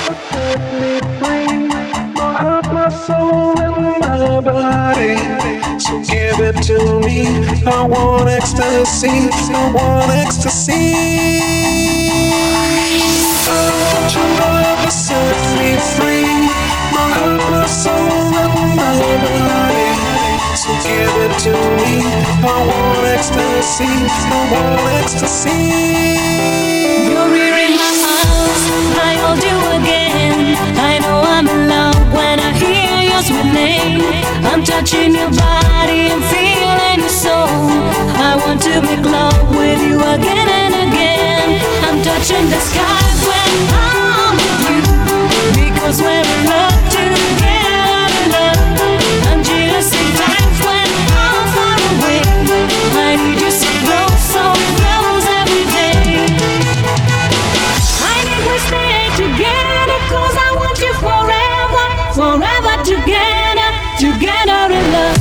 Set me free, my heart, my soul, and my body. So give it to me. I want ecstasy. I want ecstasy. I want your love to set me free. My heart, my soul, and my body. So give it to me. I want ecstasy. I want ecstasy. You're here in my arms, I hold you again. I know I'm in love when I hear your sweet name. I'm touching your body and feeling your soul. I want to make love with you again and again. I'm touching the sky when I'm with you, because we're in love together. I'm jealous in times when I'm far away. I need you so close, so close every day. I need we stay together, 'cause I want you forever, forever together, together in love.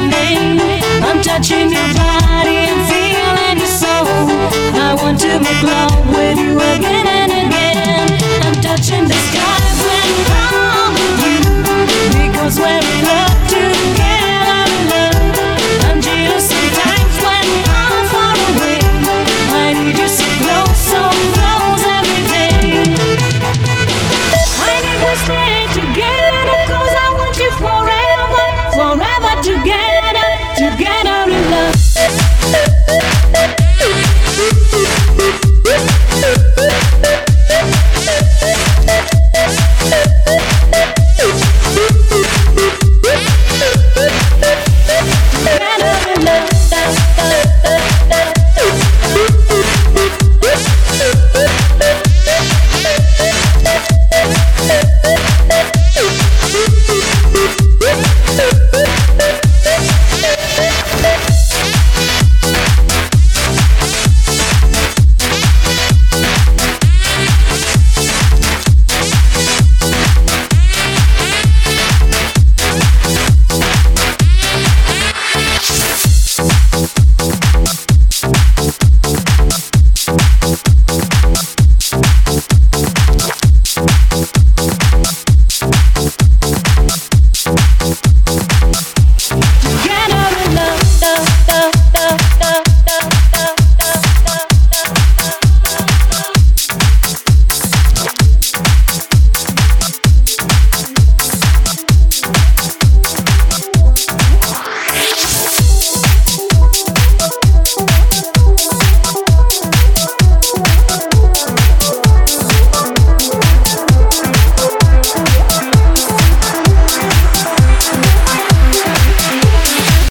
Touching your body and feeling your soul. I want to make love